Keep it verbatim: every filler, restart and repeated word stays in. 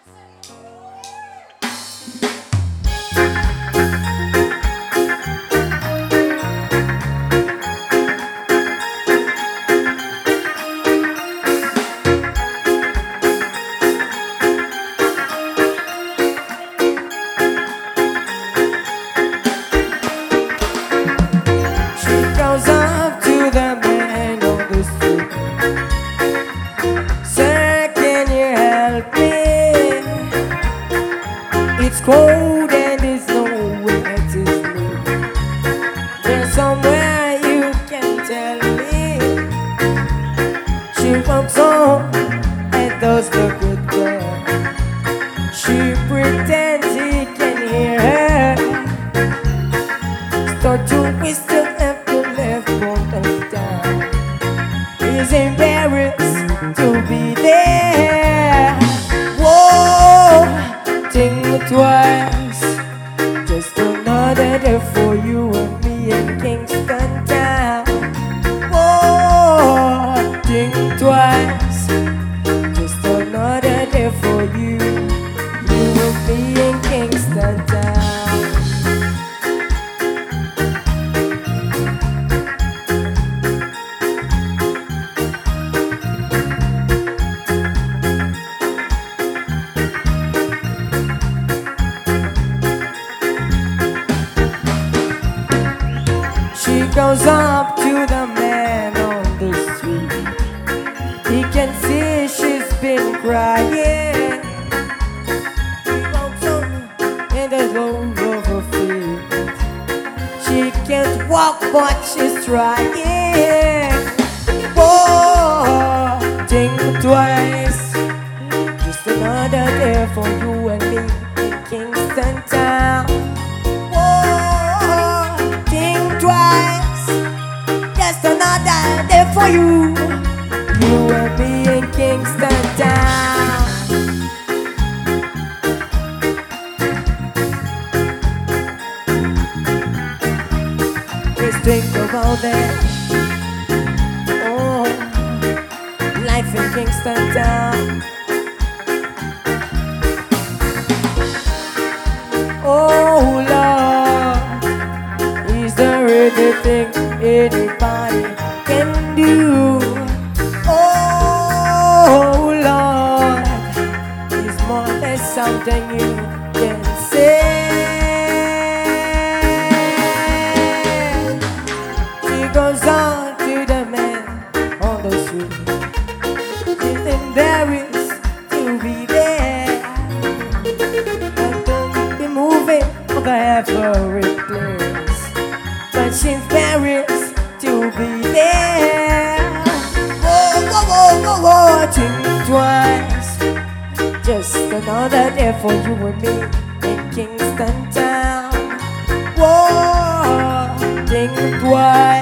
Cold and there's nowhere to sleep. There's somewhere you can tell me. She walks on and does the good work. She pretends he can hear her. Start to whistle left to left, won't understand. He's embarrassed to be there. Whoa, think twice. Just another day for you and me in Kingston town. Oh, think twice. Just another day for you, you and me in Kingston town. She goes up to the man on the street. He can see she's been crying. He walks on in the low of her feet. She can't walk but she's trying. Whoa, think twice. Just another day for you and me in Kingston town. Another day for you, you and me in Kingston town. Just think about that. Oh, life in Kingston town. Oh Lord, is there anything anybody can do? Oh Lord, it's more than something you can say. She goes on to the man on the street. She's embarrassed to be there. And don't be moving over every place, but she's embarrassed to be there. Whoa, whoa, whoa, whoa, whoa, think twice. Just another day for you and me in Kingston town. Whoa, think twice.